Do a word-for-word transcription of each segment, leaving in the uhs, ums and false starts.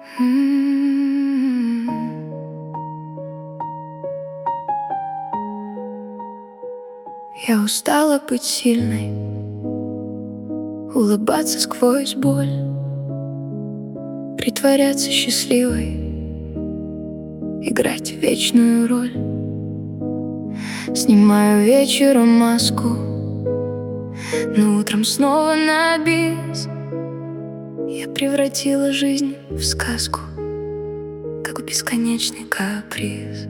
М-м-м. Я устала быть сильной, улыбаться сквозь боль, притворяться счастливой, играть вечную роль. Снимаю вечером маску, но утром снова на бис. Я превратила жизнь в сказку, как в бесконечный каприз.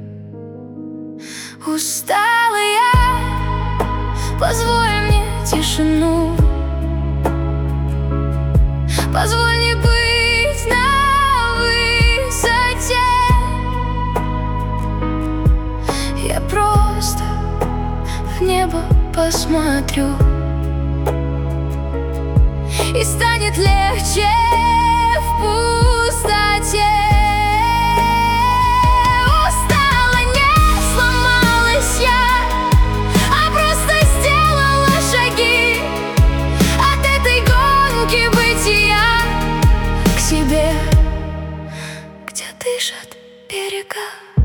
Устала я, позволь мне тишину, позволь не быть на высоте. Я просто в небо посмотрю, и станет легче в пустоте. Устала, не сломалась я, а просто сделала шаги от этой гонки бытия к себе, где дышат берега.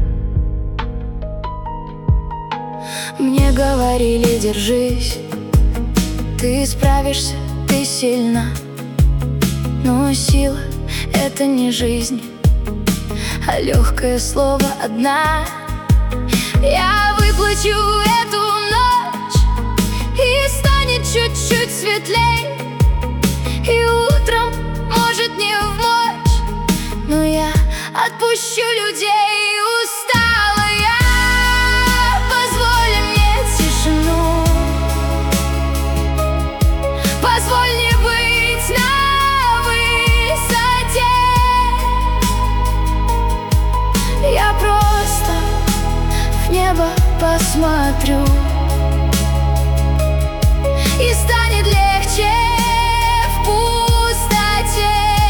Мне говорили: держись, ты справишься, ты сильна. Но сила — это не жизнь, а легкое слово «одна». Я выплачу эту ночь, и станет чуть-чуть светлей, и утром, может, не в мочь, но я отпущу людей. Устала я, позволь мне тишину, позволь не быть на высоте. Я просто в небо посмотрю, и станет легче в пустоте.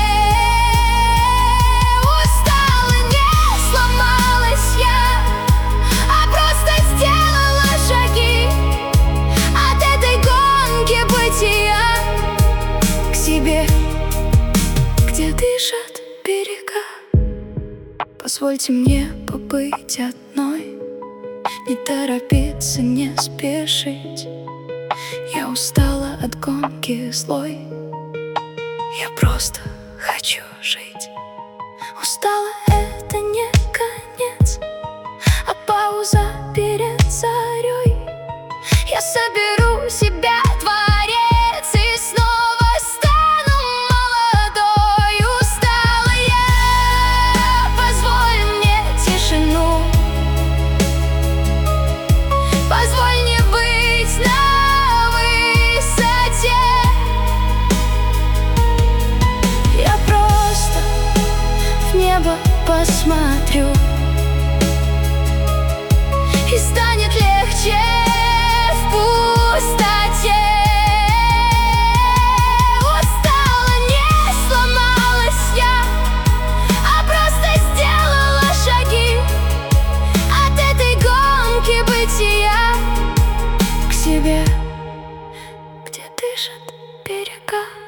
Устала, не сломалась я, а просто сделала шаги от этой гонки бытия к себе, где дышат берега. Позвольте мне побыть одной, не торопиться, не спешить. Я устала от гонки злой, я просто хочу жить. Устала — это не конец, а пауза перед зарей. Я соберу себя, творец, и снова стану молодой. Устала я, позволь мне тишину, позволь не быть на высоте. Я просто в небо посмотрю, и станет легче в пустоте. Устала, не сломалась я, а просто сделала шаги от этой гонки бытия к себе, где дышат берега.